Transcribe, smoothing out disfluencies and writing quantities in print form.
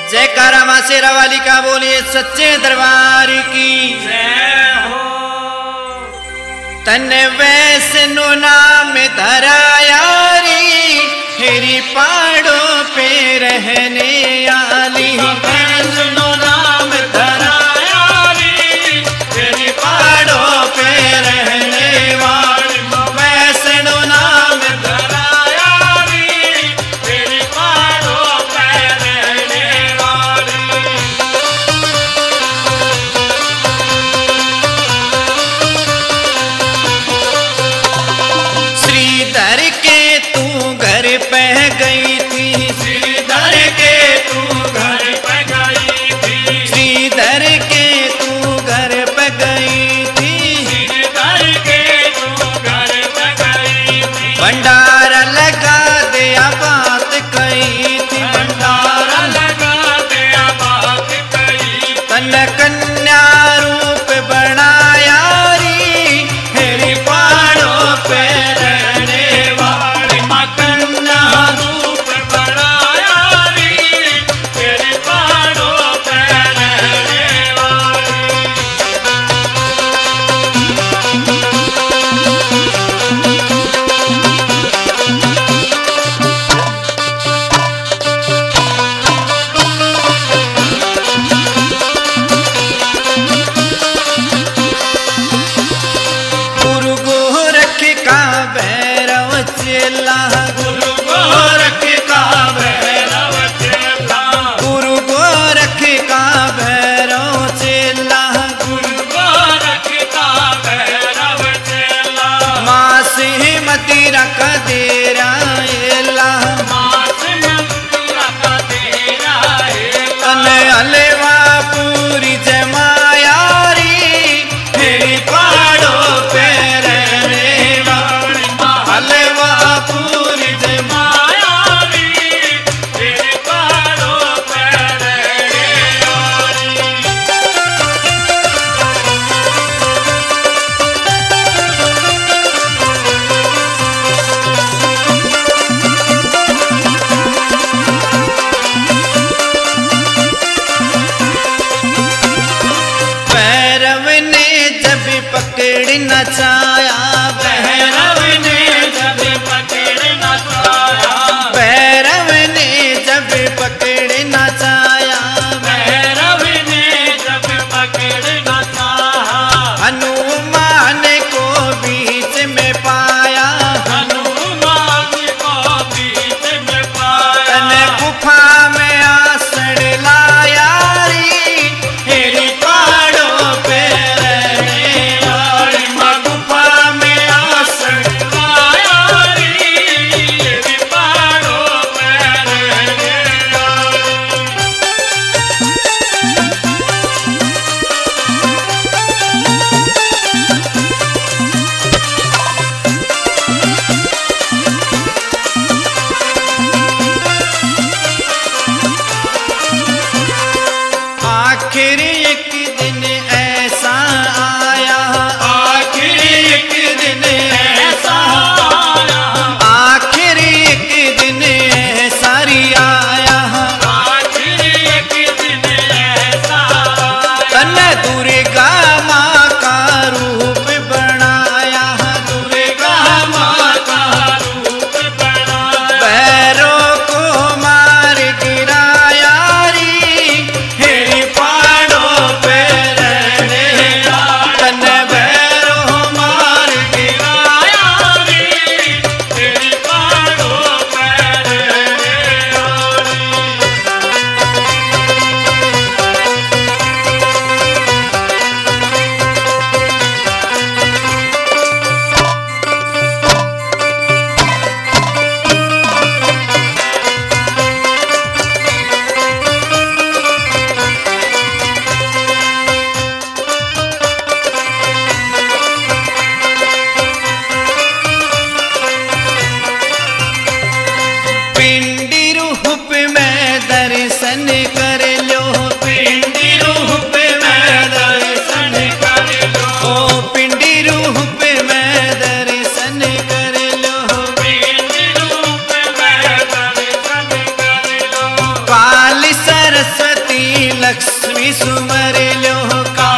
जयकारा मां शेरा वाली का बोलिए सच्चे दरबार की जय हो। तन वैष्णो नाम धरा यारी हेरी पहाड़ों पे रहने वाली वैष्णो नाम धरा यारी तेरी पहाड़ों पे रहने वाली वैष्णो नाम धरा यारी तेरी पहाड़ों पे रहने वाली। श्रीधर के तू घर पे गई थी श्रीधर के तू घर पे गई थी। श्रीधर के तू घर पे गई थी श्रीधर के तू घर पे गई थी। भंडारा लगा दिया बात कही थी भंडारा लगा दिया बात कही। तन कन्या रूप बनाया री हेरी पहाड़ों पे रहने वाली माँ कन्या रूप बनाया री सरस्वती लक्ष्मी सुमर लो का।